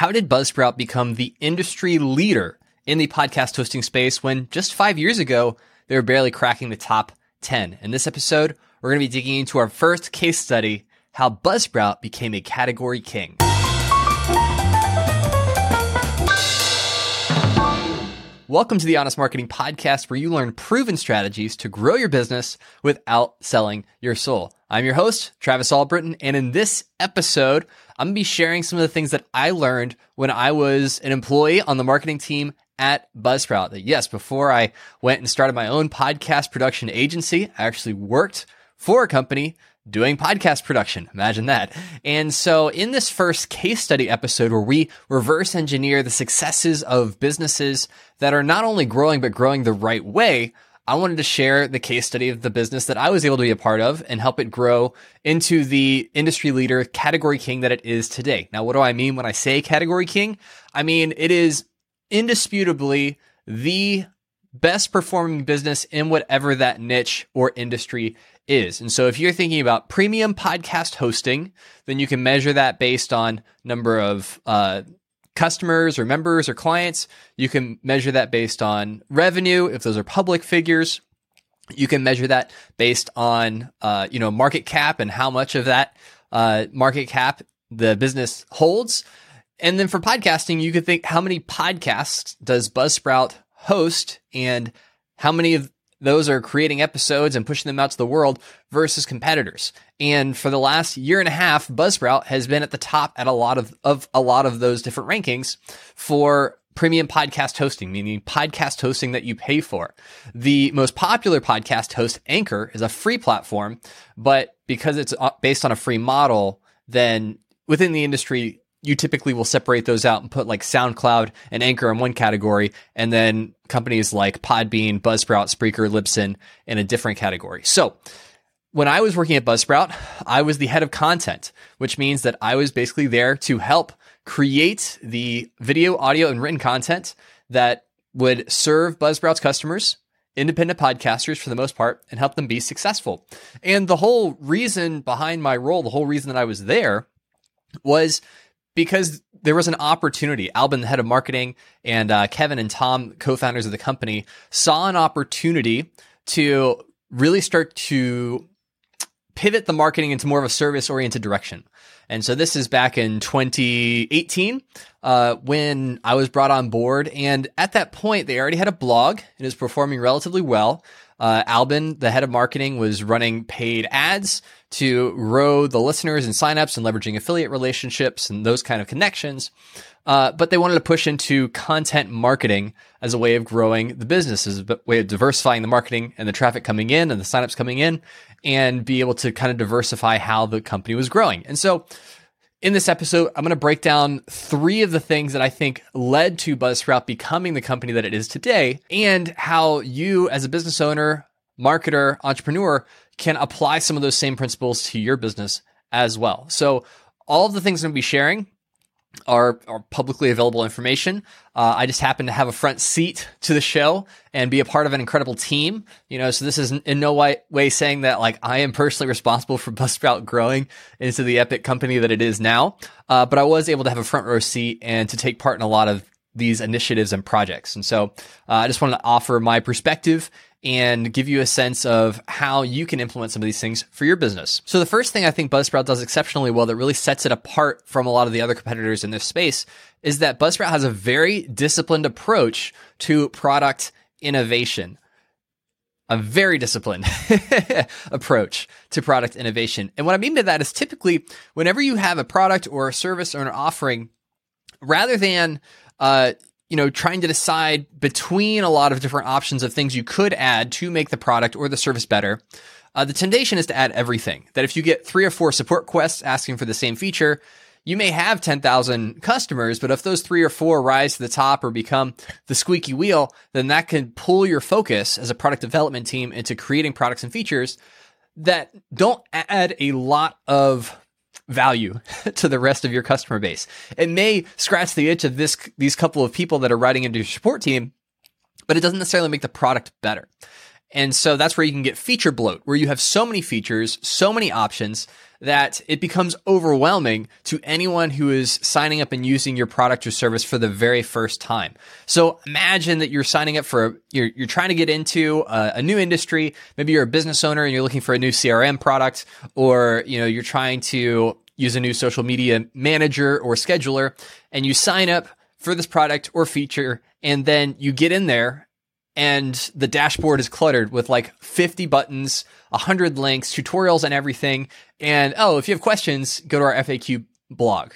How did Buzzsprout become the industry leader in the podcast hosting space when just 5 years ago, they were barely cracking the top 10? In this episode, we're going to be digging into our first case study, how Buzzsprout became a category king. Welcome to the Honest Marketing Podcast, where you learn proven strategies to grow your business without selling your soul. I'm your host, Travis Albritton, and in this episode, I'm going to be sharing some of the things that I learned when I was an employee on the marketing team at Buzzsprout. That yes, before I went and started my own podcast production agency, I actually worked for a company doing podcast production. Imagine that. And so in this first case study episode where we reverse engineer the successes of businesses that are not only growing, but growing the right way, I wanted to share the case study of the business that I was able to be a part of and help it grow into the industry leader, category king that it is today. Now, what do I mean when I say category king? I mean, it is indisputably the best performing business in whatever that niche or industry is. And so if you're thinking about premium podcast hosting, then you can measure that based on number of customers or members or clients. You can measure that based on revenue, if those are public figures. You can measure that based on market cap and how much of that market cap the business holds. And then for podcasting, you could think, how many podcasts does Buzzsprout host and how many of those are creating episodes and pushing them out to the world versus competitors. And for the last year and a half, Buzzsprout has been at the top at a lot of those different rankings for premium podcast hosting, meaning podcast hosting that you pay for. The most popular podcast host, Anchor, is a free platform, but because it's based on a free model, then within the industry, you typically will separate those out and put like SoundCloud and Anchor in one category, and then companies like Podbean, Buzzsprout, Spreaker, Libsyn in a different category. So when I was working at Buzzsprout, I was the head of content, which means that I was basically there to help create the video, audio, and written content that would serve Buzzsprout's customers, independent podcasters for the most part, and help them be successful. And the whole reason behind my role, the whole reason that I was there was because there was an opportunity. Albin, the head of marketing, and Kevin and Tom, co-founders of the company, saw an opportunity to really start to pivot the marketing into more of a service-oriented direction. And so this is back in 2018 when I was brought on board. And at that point, they already had a blog. It was performing relatively well. Albin, the head of marketing, was running paid ads to grow the listeners and signups and leveraging affiliate relationships and those kind of connections. But they wanted to push into content marketing as a way of growing the business, as a way of diversifying the marketing and the traffic coming in and the signups coming in, and be able to kind of diversify how the company was growing. And so in this episode, I'm going to break down 3 of the things that I think led to Buzzsprout becoming the company that it is today, and how you as a business owner, marketer, entrepreneur can apply some of those same principles to your business as well. So all of the things I'm going to be sharing are publicly available information. I just happen to have a front seat to the show and be a part of an incredible team. So this is in no way saying that like I am personally responsible for Buzzsprout growing into the epic company that it is now. But I was able to have a front row seat and to take part in a lot of these initiatives and projects. And so I just wanted to offer my perspective and give you a sense of how you can implement some of these things for your business. So the first thing I think Buzzsprout does exceptionally well that really sets it apart from a lot of the other competitors in this space is that Buzzsprout has a very disciplined approach to product innovation. A very disciplined approach to product innovation. And what I mean by that is typically whenever you have a product or a service or an offering, rather than trying to decide between a lot of different options of things you could add to make the product or the service better, the temptation is to add everything. That if you get 3 or 4 support requests asking for the same feature, you may have 10,000 customers, but if those 3 or 4 rise to the top or become the squeaky wheel, then that can pull your focus as a product development team into creating products and features that don't add a lot of value to the rest of your customer base. It may scratch the itch of these couple of people that are writing into your support team, but it doesn't necessarily make the product better. And so that's where you can get feature bloat, where you have so many features, so many options that it becomes overwhelming to anyone who is signing up and using your product or service for the very first time. So imagine that you're signing up you're trying to get into a new industry. Maybe you're a business owner and you're looking for a new CRM product, or, you're trying to use a new social media manager or scheduler, and you sign up for this product or feature, and then you get in there and the dashboard is cluttered with like 50 buttons, 100 links, tutorials and everything. And if you have questions, go to our FAQ blog.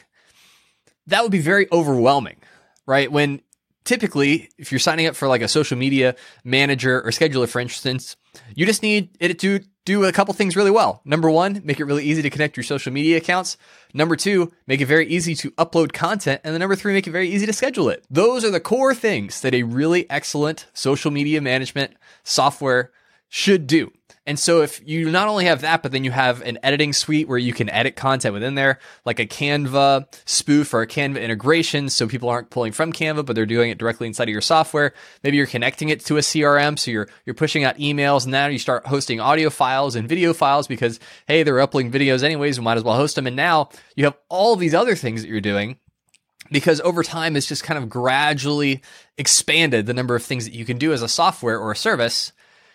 That would be very overwhelming, right? When typically, if you're signing up for like a social media manager or scheduler, for instance, you just need it to do a couple things really well. Number one, make it really easy to connect your social media accounts. Number two, make it very easy to upload content. And then number three, make it very easy to schedule it. Those are the core things that a really excellent social media management software should do. And so if you not only have that, but then you have an editing suite where you can edit content within there, like a Canva spoof or a Canva integration, so people aren't pulling from Canva, but they're doing it directly inside of your software. Maybe you're connecting it to a CRM, so you're pushing out emails, and now you start hosting audio files and video files because, hey, they're uploading videos anyways, we might as well host them. And now you have all these other things that you're doing, because over time it's just kind of gradually expanded the number of things that you can do as a software or a service.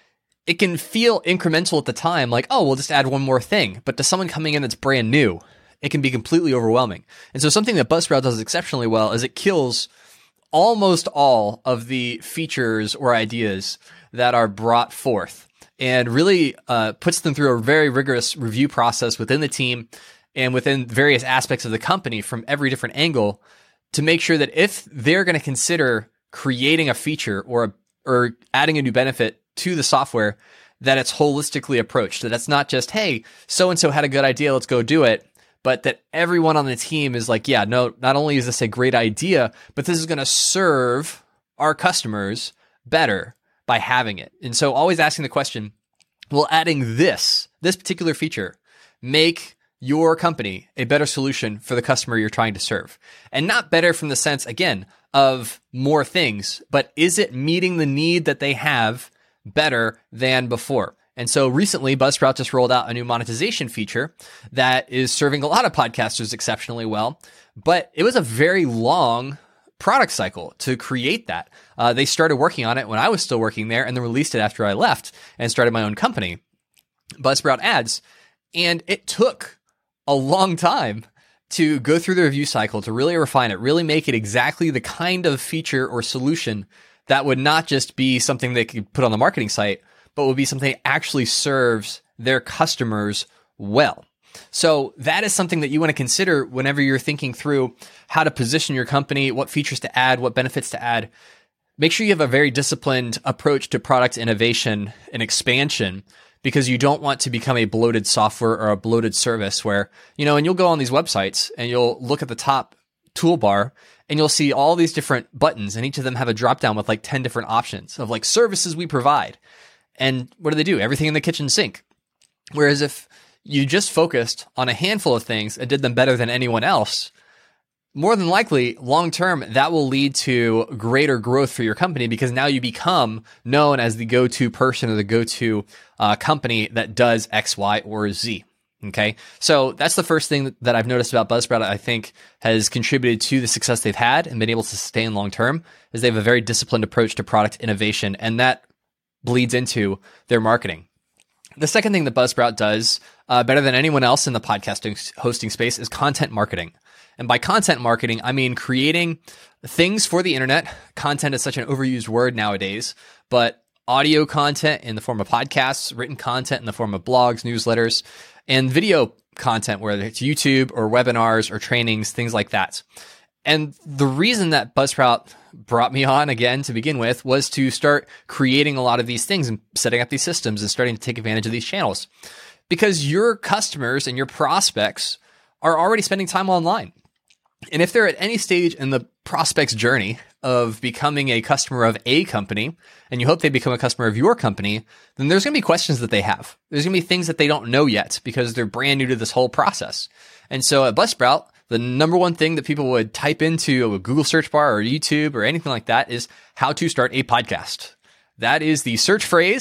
It can feel incremental at the time, like, we'll just add one more thing. But to someone coming in that's brand new, it can be completely overwhelming. And so something that Buzzsprout does exceptionally well is it kills almost all of the features or ideas that are brought forth, and really puts them through a very rigorous review process within the team and within various aspects of the company from every different angle to make sure that if they're going to consider creating a feature or adding a new benefit to the software, that it's holistically approached, that it's not just, hey, so-and-so had a good idea, let's go do it, but that everyone on the team is like, yeah, no, not only is this a great idea, but this is going to serve our customers better by having it. And so always asking the question, will adding this particular feature make your company a better solution for the customer you're trying to serve? And not better from the sense, again, of more things, but is it meeting the need that they have better than before? And so recently, Buzzsprout just rolled out a new monetization feature that is serving a lot of podcasters exceptionally well, but it was a very long product cycle to create that. They started working on it when I was still working there, and then released it after I left and started my own company, Buzzsprout Ads. And it took a long time to go through the review cycle, to really refine it, really make it exactly the kind of feature or solution that would not just be something they could put on the marketing site, but would be something that actually serves their customers well. So that is something that you want to consider whenever you're thinking through how to position your company, what features to add, what benefits to add. Make sure you have a very disciplined approach to product innovation and expansion, because you don't want to become a bloated software or a bloated service where, and you'll go on these websites and you'll look at the top toolbar and you'll see all these different buttons, and each of them have a drop down with like 10 different options of like services we provide. And what do? Everything in the kitchen sink. Whereas if you just focused on a handful of things and did them better than anyone else, more than likely, long term, that will lead to greater growth for your company, because now you become known as the go-to person or the go-to company that does X, Y, or Z. Okay, so that's the first thing that I've noticed about Buzzsprout. I think has contributed to the success they've had and been able to sustain long term, is they have a very disciplined approach to product innovation, and that bleeds into their marketing. The second thing that Buzzsprout does better than anyone else in the podcasting hosting space is content marketing. And by content marketing, I mean creating things for the internet. Content is such an overused word nowadays, but audio content in the form of podcasts, written content in the form of blogs, newsletters, and video content, whether it's YouTube or webinars or trainings, things like that. And the reason that Buzzsprout brought me on again to begin with was to start creating a lot of these things and setting up these systems and starting to take advantage of these channels, because your customers and your prospects are already spending time online. And if they're at any stage in the prospect's journey of becoming a customer of a company, and you hope they become a customer of your company, then there's going to be questions that they have. There's going to be things that they don't know yet because they're brand new to this whole process. And so at Buzzsprout, the number one thing that people would type into a Google search bar or YouTube or anything like that is how to start a podcast. That is the search phrase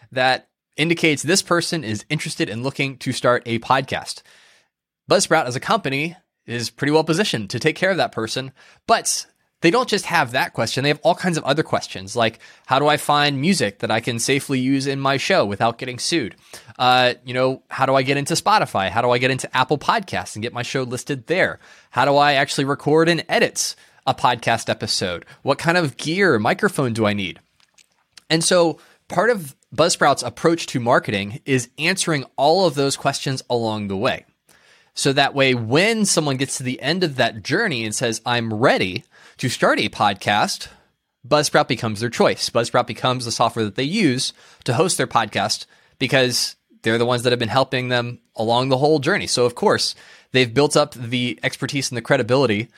that indicates this person is interested in looking to start a podcast. Buzzsprout as a company is pretty well positioned to take care of that person, but they don't just have that question. They have all kinds of other questions, like how do I find music that I can safely use in my show without getting sued? How do I get into Spotify? How do I get into Apple Podcasts and get my show listed there? How do I actually record and edit a podcast episode? What kind of gear or microphone do I need? And so part of Buzzsprout's approach to marketing is answering all of those questions along the way. So that way, when someone gets to the end of that journey and says, I'm ready to start a podcast, Buzzsprout becomes their choice. Buzzsprout becomes the software that they use to host their podcast because they're the ones that have been helping them along the whole journey. So of course, they've built up the expertise and the credibility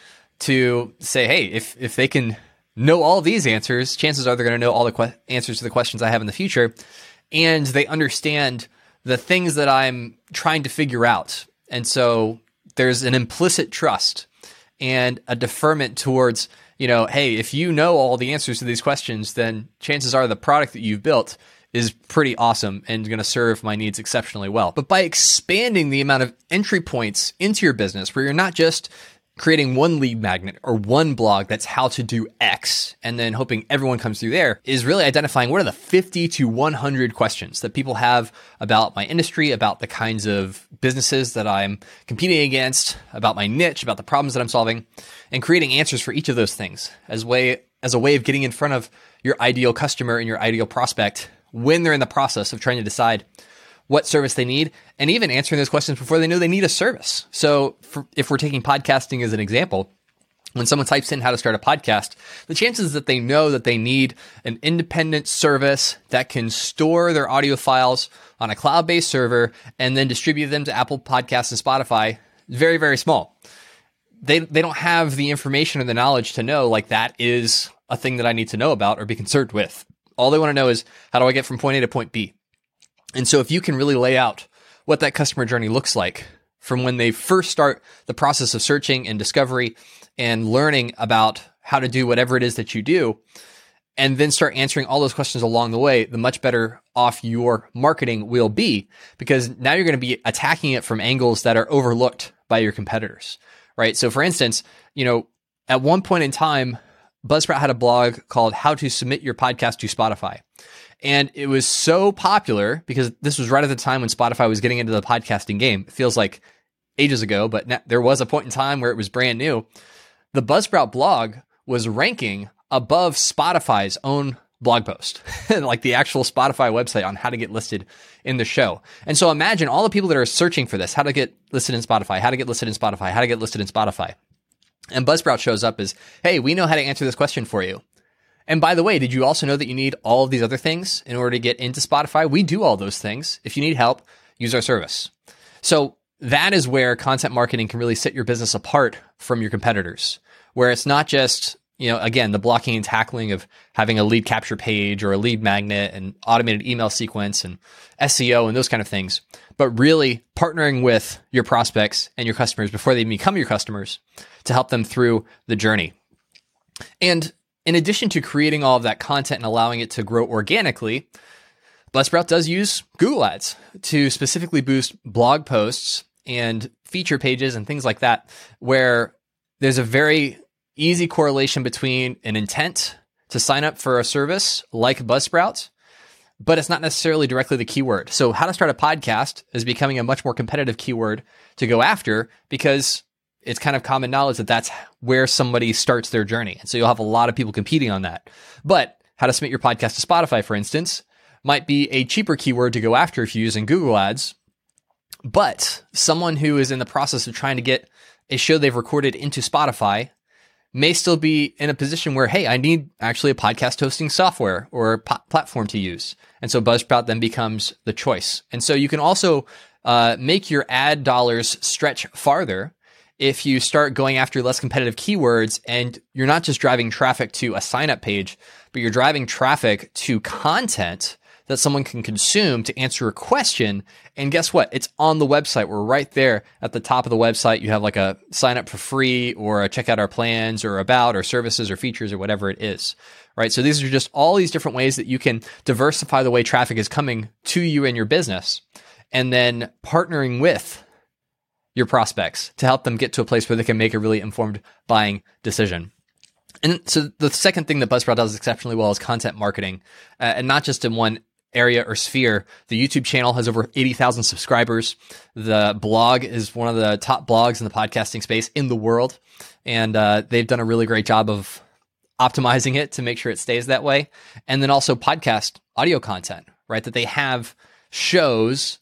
to say, hey, if they can know all these answers, chances are they're going to know all the answers to the questions I have in the future. And they understand the things that I'm trying to figure out. And so there's an implicit trust and a deferment towards, hey, if you know all the answers to these questions, then chances are the product that you've built is pretty awesome and going to serve my needs exceptionally well. But by expanding the amount of entry points into your business, where you're not just creating one lead magnet or one blog that's how to do X and then hoping everyone comes through there, is really identifying what are the 50 to 100 questions that people have about my industry, about the kinds of businesses that I'm competing against, about my niche, about the problems that I'm solving, and creating answers for each of those things as a way of getting in front of your ideal customer and your ideal prospect when they're in the process of trying to decide what service they need, and even answering those questions before they know they need a service. So if we're taking podcasting as an example, when someone types in how to start a podcast, the chances that they know that they need an independent service that can store their audio files on a cloud-based server and then distribute them to Apple Podcasts and Spotify is very, very small. They don't have the information or the knowledge to know like that is a thing that I need to know about or be concerned with. All they want to know is, how do I get from point A to point B? And so if you can really lay out what that customer journey looks like from when they first start the process of searching and discovery and learning about how to do whatever it is that you do, and then start answering all those questions along the way, the much better off your marketing will be, because now you're going to be attacking it from angles that are overlooked by your competitors, right? So for instance, at one point in time, Buzzsprout had a blog called How to Submit Your Podcast to Spotify. And it was so popular because this was right at the time when Spotify was getting into the podcasting game. It feels like ages ago, but there was a point in time where it was brand new. The Buzzsprout blog was ranking above Spotify's own blog post, like the actual Spotify website on how to get listed in the show. And so imagine all the people that are searching for this, how to get listed in Spotify, how to get listed in Spotify, how to get listed in Spotify. And Buzzsprout shows up as, hey, we know how to answer this question for you. And by the way, did you also know that you need all of these other things in order to get into Spotify? We do all those things. If you need help, use our service. So that is where content marketing can really set your business apart from your competitors, where it's not just, again, the blocking and tackling of having a lead capture page or a lead magnet and automated email sequence and SEO and those kind of things, but really partnering with your prospects and your customers before they become your customers to help them through the journey. And in addition to creating all of that content and allowing it to grow organically, Buzzsprout does use Google Ads to specifically boost blog posts and feature pages and things like that, where there's a very easy correlation between an intent to sign up for a service like Buzzsprout, but it's not necessarily directly the keyword. So how to start a podcast is becoming a much more competitive keyword to go after because it's kind of common knowledge that that's where somebody starts their journey. And so you'll have a lot of people competing on that. But how to submit your podcast to Spotify, for instance, might be a cheaper keyword to go after if you're using Google Ads. But someone who is in the process of trying to get a show they've recorded into Spotify may still be in a position where, hey, I need actually a podcast hosting software or a platform to use. And so Buzzsprout then becomes the choice. And so you can also make your ad dollars stretch farther if you start going after less competitive keywords and you're not just driving traffic to a sign-up page, but you're driving traffic to content that someone can consume to answer a question. And guess what? It's on the website. We're right there at the top of the website. You have like a sign up for free or a check out our plans or about or services or features or whatever it is, right? So these are just all these different ways that you can diversify the way traffic is coming to you and your business, and then partnering with your prospects to help them get to a place where they can make a really informed buying decision. And so the second thing that Buzzsprout does exceptionally well is content marketing, and not just in one area or sphere. The YouTube channel has over 80,000 subscribers. The blog is one of the top blogs in the podcasting space in the world. And they've done a really great job of optimizing it to make sure it stays that way. And then also podcast audio content, right? That they have shows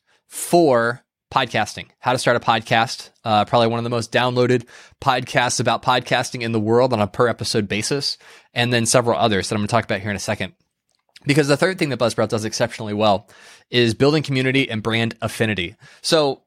for podcasting, how to start a podcast, probably one of the most downloaded podcasts about podcasting in the world on a per episode basis, and then several others that I'm going to talk about here in a second. Because the third thing that Buzzsprout does exceptionally well is building community and brand affinity. So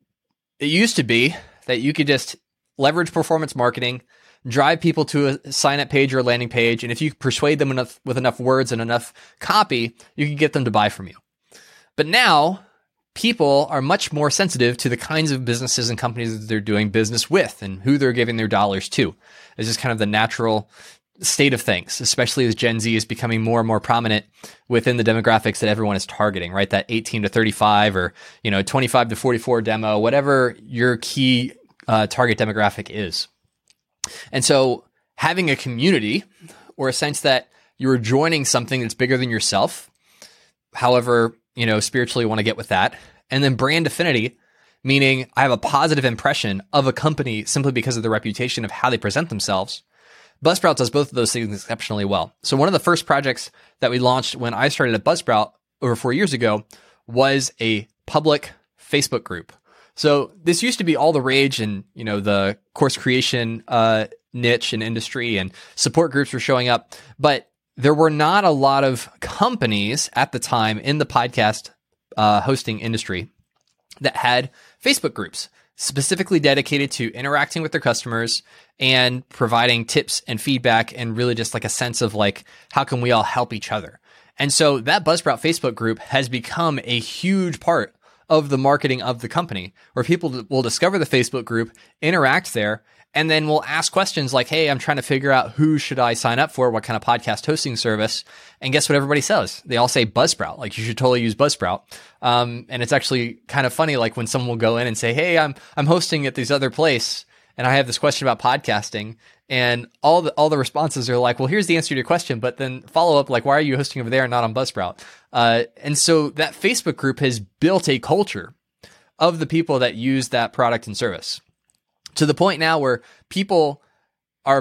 it used to be that you could just leverage performance marketing, drive people to a sign-up page or a landing page, and if you persuade them with enough words and enough copy, you can get them to buy from you. But now, people are much more sensitive to the kinds of businesses and companies that they're doing business with and who they're giving their dollars to. It's just kind of the natural state of things, especially as Gen Z is becoming more and more prominent within the demographics that everyone is targeting, right? That 18 to 35 or, 25 to 44 demo, whatever your key target demographic is. And so having a community, or a sense that you're joining something that's bigger than yourself, however, spiritually you want to get with that. And then brand affinity, meaning I have a positive impression of a company simply because of the reputation of how they present themselves. Buzzsprout does both of those things exceptionally well. So one of the first projects that we launched when I started at Buzzsprout over 4 years ago was a public Facebook group. So this used to be all the rage in, the course creation niche and industry, and support groups were showing up, but there were not a lot of companies at the time in the podcast hosting industry that had Facebook groups specifically dedicated to interacting with their customers and providing tips and feedback, and really just like a sense of like, how can we all help each other? And so that Buzzsprout Facebook group has become a huge part of the marketing of the company, where people will discover the Facebook group, interact there, and then we'll ask questions like, hey, I'm trying to figure out who should I sign up for, what kind of podcast hosting service. And guess what everybody says? They all say Buzzsprout. Like, you should totally use Buzzsprout. And it's actually kind of funny, like when someone will go in and say, hey, I'm hosting at this other place, and I have this question about podcasting. And all the responses are like, well, here's the answer to your question, but then follow up, like, why are you hosting over there and not on Buzzsprout? And so that Facebook group has built a culture of the people that use that product and service, to the point now where people are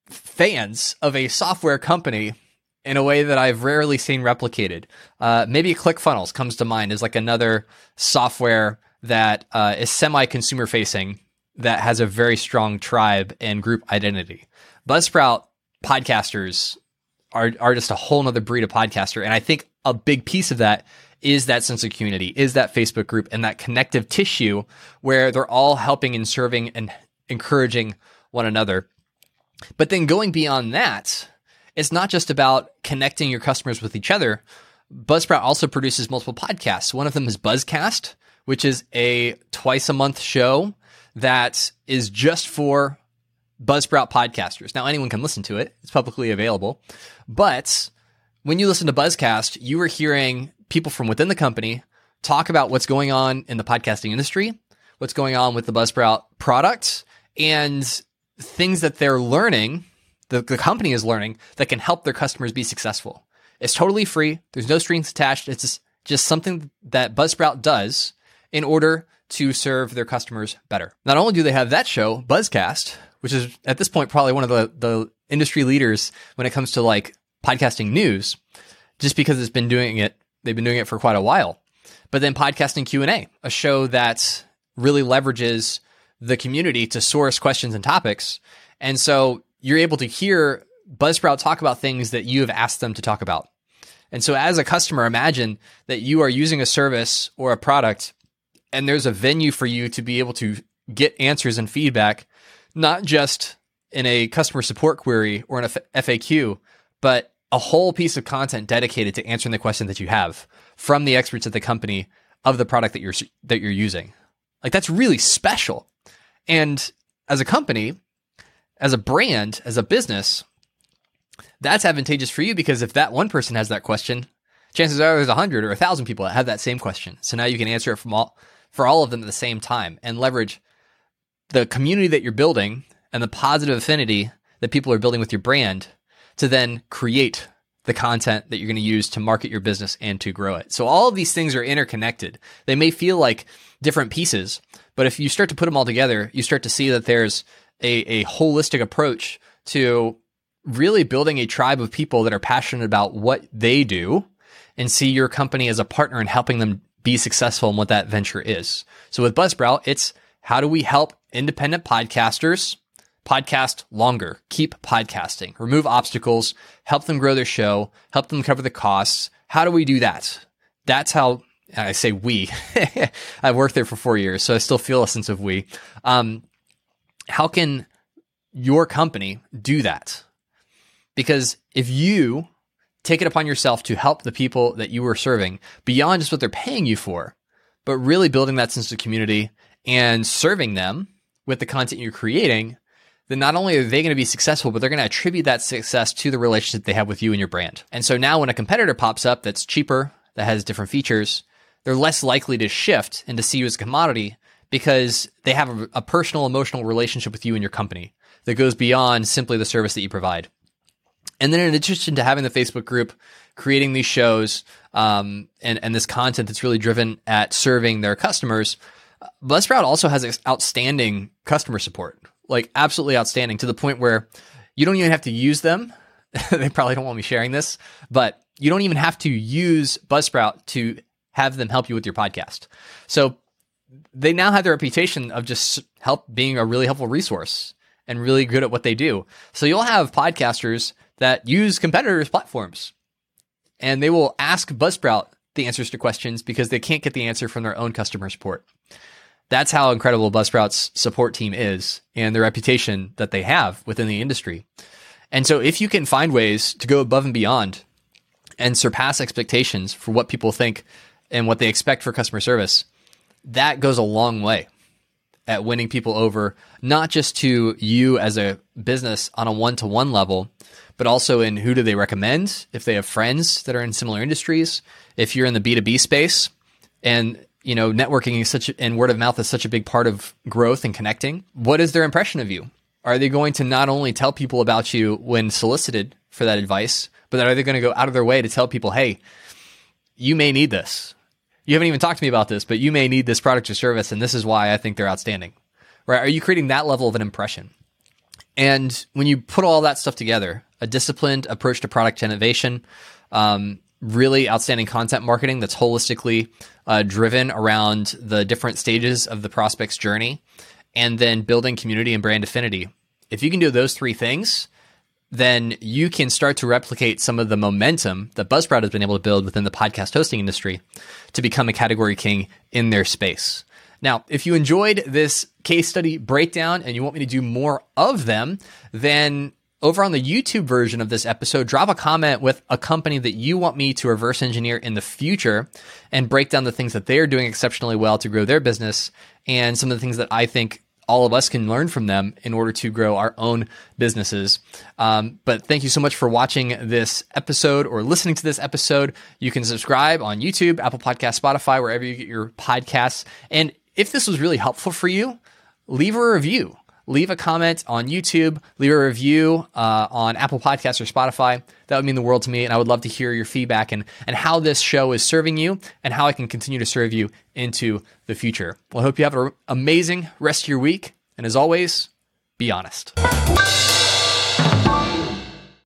fans of a software company in a way that I've rarely seen replicated. Maybe ClickFunnels comes to mind as like another software that is semi-consumer facing that has a very strong tribe and group identity. Buzzsprout podcasters are just a whole nother breed of podcaster. And I think a big piece of that is that sense of community, is that Facebook group and that connective tissue where they're all helping and serving and encouraging one another. But then going beyond that, it's not just about connecting your customers with each other. Buzzsprout also produces multiple podcasts. One of them is Buzzcast, which is a twice a month show that is just for Buzzsprout podcasters. Now, anyone can listen to it. It's publicly available. But when you listen to Buzzcast, you are hearing people from within the company talk about what's going on in the podcasting industry, what's going on with the Buzzsprout products, and things that they're learning, the company is learning, that can help their customers be successful. It's totally free. There's no strings attached. It's just something that Buzzsprout does in order to serve their customers better. Not only do they have that show, Buzzcast, which is at this point probably one of the industry leaders when it comes to like podcasting news, just because they've been doing it for quite a while. But then Podcasting Q&A, a show that really leverages the community to source questions and topics. And so you're able to hear Buzzsprout talk about things that you have asked them to talk about. And so as a customer, imagine that you are using a service or a product, and there's a venue for you to be able to get answers and feedback, not just in a customer support query or in a FAQ, but a whole piece of content dedicated to answering the question that you have from the experts at the company of the product that you're using. Like, that's really special. And as a company, as a brand, as a business, that's advantageous for you, because if that one person has that question, chances are there's 100 or 1,000 people that have that same question. So now you can answer it for all of them at the same time and leverage the community that you're building and the positive affinity that people are building with your brand to then create the content that you're going to use to market your business and to grow it. So all of these things are interconnected. They may feel like different pieces, but if you start to put them all together, you start to see that there's a holistic approach to really building a tribe of people that are passionate about what they do and see your company as a partner in helping them be successful in what that venture is. So with Buzzsprout, it's how do we help independent podcasters podcast longer, keep podcasting, remove obstacles, help them grow their show, help them cover the costs. How do we do that? That's how I say we. I've worked there for 4 years, so I still feel a sense of we. How can your company do that? Because if you take it upon yourself to help the people that you are serving beyond just what they're paying you for, but really building that sense of community and serving them with the content you're creating, then not only are they going to be successful, but they're going to attribute that success to the relationship they have with you and your brand. And so now when a competitor pops up that's cheaper, that has different features, they're less likely to shift and to see you as a commodity because they have a personal, emotional relationship with you and your company that goes beyond simply the service that you provide. And then in addition to having the Facebook group, creating these shows, and this content that's really driven at serving their customers, Buzzsprout also has outstanding customer support. Like, absolutely outstanding, to the point where you don't even have to use them. They probably don't want me sharing this, but you don't even have to use Buzzsprout to have them help you with your podcast. So they now have the reputation of just being a really helpful resource and really good at what they do. So you'll have podcasters that use competitors' platforms, and they will ask Buzzsprout the answers to questions because they can't get the answer from their own customer support. That's how incredible Buzzsprout's support team is and the reputation that they have within the industry. And so if you can find ways to go above and beyond and surpass expectations for what people think and what they expect for customer service, that goes a long way at winning people over, not just to you as a business on a one-to-one level, but also in who do they recommend, if they have friends that are in similar industries, if you're in the B2B space, and networking and word of mouth is such a big part of growth and connecting. What is their impression of you? Are they going to not only tell people about you when solicited for that advice, but are they going to go out of their way to tell people, hey, you may need this. You haven't even talked to me about this, but you may need this product or service, and this is why I think they're outstanding. Right? Are you creating that level of an impression? And when you put all that stuff together, a disciplined approach to product innovation, really outstanding content marketing that's holistically driven around the different stages of the prospect's journey, and then building community and brand affinity. If you can do those three things, then you can start to replicate some of the momentum that Buzzsprout has been able to build within the podcast hosting industry to become a category king in their space. Now, if you enjoyed this case study breakdown and you want me to do more of them, then over on the YouTube version of this episode, drop a comment with a company that you want me to reverse engineer in the future and break down the things that they're doing exceptionally well to grow their business and some of the things that I think all of us can learn from them in order to grow our own businesses. But thank you so much for watching this episode or listening to this episode. You can subscribe on YouTube, Apple Podcasts, Spotify, wherever you get your podcasts. And if this was really helpful for you, leave a review. Leave a comment on YouTube, leave a review on Apple Podcasts or Spotify. That would mean the world to me, and I would love to hear your feedback and how this show is serving you and how I can continue to serve you into the future. Well, I hope you have an amazing rest of your week, and as always, be honest.